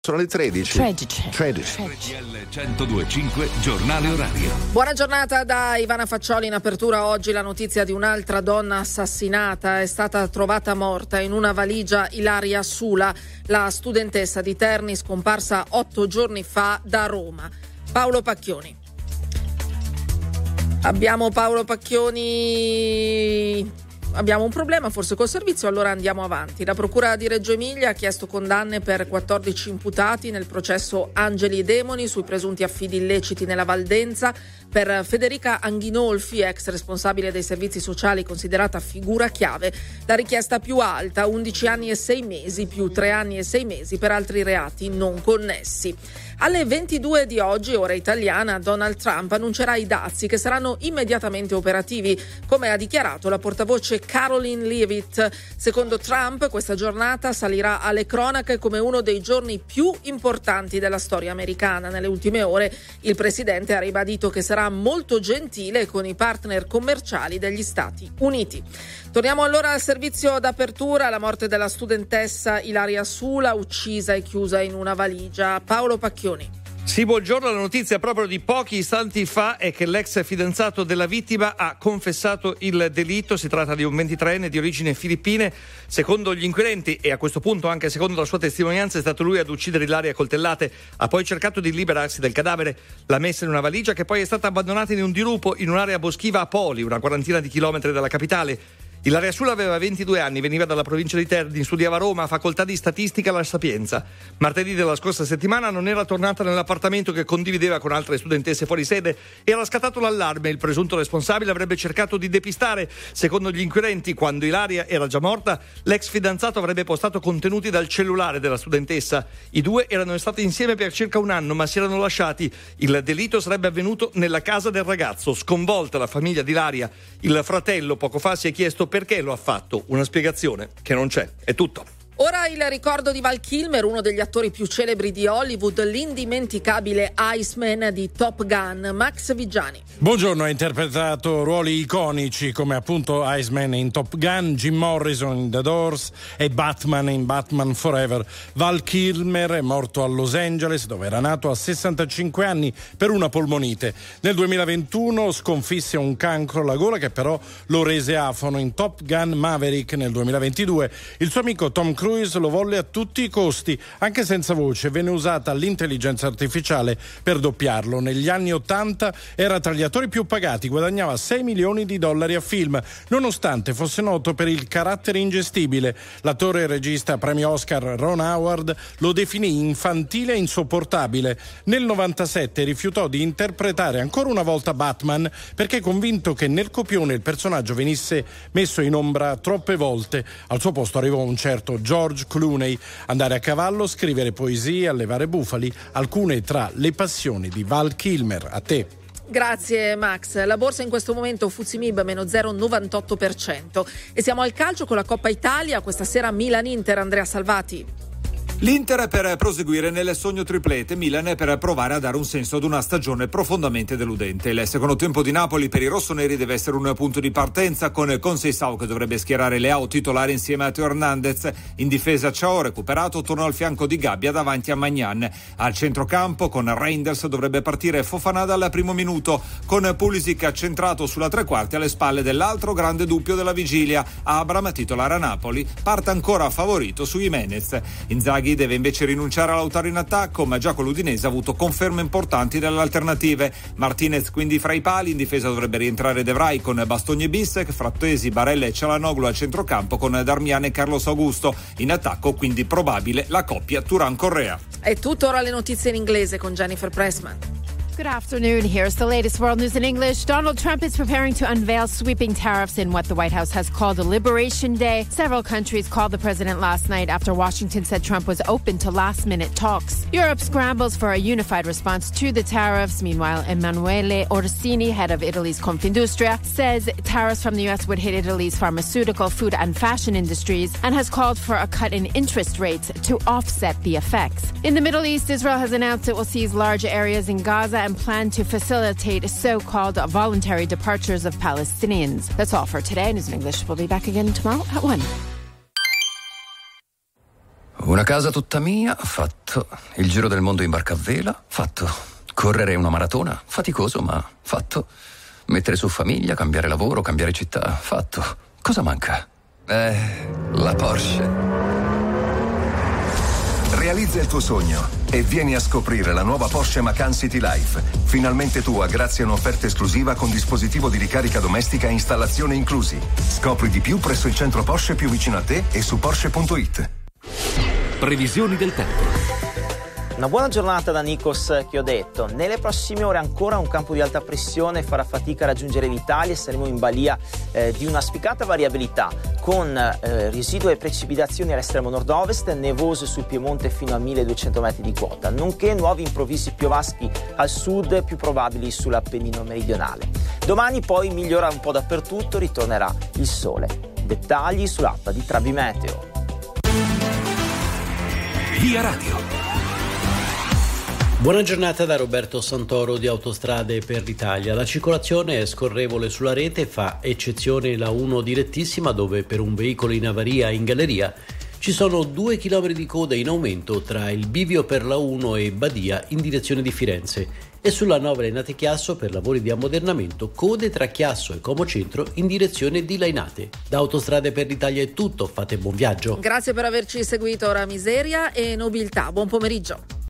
Sono le 13. 13. 102.5 Giornale Orario. Buona giornata da Ivana Faccioli. In apertura oggi la notizia di un'altra donna assassinata. È stata trovata morta in una valigia Ilaria Sula, la studentessa di Terni scomparsa 8 giorni fa da Roma. Paolo Pacchioni. Abbiamo un problema forse col servizio, allora andiamo avanti. La Procura di Reggio Emilia ha chiesto condanne per 14 imputati nel processo Angeli e Demoni sui presunti affidi illeciti nella Valdenza. Per Federica Anghinolfi, ex responsabile dei servizi sociali considerata figura chiave, la richiesta più alta, 11 anni e 6 mesi più 3 anni e 6 mesi per altri reati non connessi. Alle 22 di oggi, ora italiana, Donald Trump annuncerà i dazi che saranno immediatamente operativi, come ha dichiarato la portavoce Caroline Leavitt. Secondo Trump, questa giornata salirà alle cronache come uno dei giorni più importanti della storia americana. Nelle ultime ore il presidente ha ribadito che sarà molto gentile con i partner commerciali degli Stati Uniti. Torniamo allora al servizio d'apertura. La morte della studentessa Ilaria Sula, uccisa e chiusa in una valigia. Paolo Pacchioni. Sì, buongiorno. La notizia proprio di pochi istanti fa è che l'ex fidanzato della vittima ha confessato il delitto. Si tratta di un 23enne di origini filippine. Secondo gli inquirenti, e a questo punto anche secondo la sua testimonianza, è stato lui ad uccidere Ilaria a coltellate. Ha poi cercato di liberarsi del cadavere, l'ha messa in una valigia che poi è stata abbandonata in un dirupo in un'area boschiva a Poli, una quarantina di chilometri dalla capitale. Ilaria Sula aveva 22 anni, veniva dalla provincia di Terni, studiava a Roma, facoltà di statistica alla Sapienza. Martedì della scorsa settimana non era tornata nell'appartamento che condivideva con altre studentesse fuori sede. Era scattato l'allarme, il presunto responsabile avrebbe cercato di depistare. Secondo gli inquirenti, quando Ilaria era già morta, l'ex fidanzato avrebbe postato contenuti dal cellulare della studentessa. I due erano stati insieme per circa un anno, ma si erano lasciati. Il delitto sarebbe avvenuto nella casa del ragazzo. Sconvolta la famiglia di Ilaria, il fratello poco fa si è chiesto perché lo ha fatto. Una spiegazione che non c'è. È tutto. Ora il ricordo di Val Kilmer, uno degli attori più celebri di Hollywood, l'indimenticabile Iceman di Top Gun, Max Vigiani. Buongiorno, ha interpretato ruoli iconici come appunto Iceman in Top Gun, Jim Morrison in The Doors e Batman in Batman Forever. Val Kilmer è morto a Los Angeles, dove era nato, a 65 anni per una polmonite. Nel 2021 sconfisse un cancro alla gola che però lo rese afono. In Top Gun Maverick nel 2022 il suo amico Tom Cruise lo volle a tutti i costi, anche senza voce. Venne usata l'intelligenza artificiale per doppiarlo. Negli anni 80 era tra gli attori più pagati, guadagnava $6 milioni a film, nonostante fosse noto per il carattere ingestibile. L'attore e regista premio Oscar Ron Howard lo definì infantile e insopportabile. Nel 97 rifiutò di interpretare ancora una volta Batman perché convinto che nel copione il personaggio venisse messo in ombra troppe volte. Al suo posto arrivò un certo George Clooney. Andare a cavallo, scrivere poesie, allevare bufali, alcune tra le passioni di Val Kilmer. A te. Grazie Max. La borsa in questo momento FTSE MIB meno 0,98%. E siamo al calcio con la Coppa Italia. Questa sera Milan-Inter. Andrea Salvati. L'Inter per proseguire nel sogno triplete, Milan per provare a dare un senso ad una stagione profondamente deludente. Il secondo tempo di Napoli per i rossoneri deve essere un punto di partenza, con Conceição che dovrebbe schierare Leao titolare insieme a Teo Hernandez. In difesa Ciao recuperato, tornò al fianco di Gabbia davanti a Magnan. Al centrocampo con Reinders dovrebbe partire Fofana dal primo minuto, con Pulisic centrato sulla tre quarti alle spalle dell'altro grande dubbio della vigilia. Abraham titolare a Napoli, parte ancora favorito su Jimenez. Inzaghi deve invece rinunciare a Lautaro in attacco, ma già con l'Udinese ha avuto conferme importanti delle alternative. Martinez quindi fra i pali, in difesa dovrebbe rientrare De Vrij con Bastoni e Bissek, Frattesi, Barella e Çalhanoğlu al centrocampo con Darmian e Carlos Augusto. In attacco quindi probabile la coppia Thuram-Correa. È tutto, ora le notizie in inglese con Jennifer Pressman. Good afternoon. Here's the latest world news in English. Donald Trump is preparing to unveil sweeping tariffs in what the White House has called a Liberation Day. Several countries called the president last night after Washington said Trump was open to last-minute talks. Europe scrambles for a unified response to the tariffs. Meanwhile, Emanuele Orsini, head of Italy's Confindustria, says tariffs from the U.S. would hit Italy's pharmaceutical, food and fashion industries and has called for a cut in interest rates to offset the effects. In the Middle East, Israel has announced it will seize large areas in Gaza and plan to facilitate so-called voluntary departures of Palestinians. That's all for today. News in English will be back again tomorrow at 1. Una casa tutta mia, fatto. Il giro del mondo in barca a vela, fatto. Correre una maratona, faticoso ma fatto. Mettere su famiglia, cambiare lavoro, cambiare città, fatto. Cosa manca? La Porsche. Realizza il tuo sogno e vieni a scoprire la nuova Porsche Macan City Life. Finalmente tua grazie a un'offerta esclusiva con dispositivo di ricarica domestica e installazione inclusi. Scopri di più presso il centro Porsche più vicino a te e su Porsche.it. Previsioni del tempo. Una buona giornata da Nikos Chiodetto. Nelle prossime ore ancora un campo di alta pressione farà fatica a raggiungere l'Italia e saremo in balia di una spiccata variabilità con residue precipitazioni all'estremo nord-ovest, nevose sul Piemonte fino a 1200 metri di quota, nonché nuovi improvvisi piovaschi al sud più probabili sull'Appennino meridionale. Domani poi migliora un po' dappertutto, ritornerà il sole. Dettagli sull'app di Trabi Meteo. Via Radio. Buona giornata da Roberto Santoro di Autostrade per l'Italia. La circolazione è scorrevole sulla rete, fa eccezione la 1 direttissima dove per un veicolo in avaria in galleria ci sono 2 chilometri di coda in aumento tra il bivio per la 1 e Badia in direzione di Firenze e sulla 9 Lainate Chiasso per lavori di ammodernamento code tra Chiasso e Como Centro in direzione di Lainate. Da Autostrade per l'Italia è tutto, fate buon viaggio. Grazie per averci seguito. Ora miseria e nobiltà. Buon pomeriggio.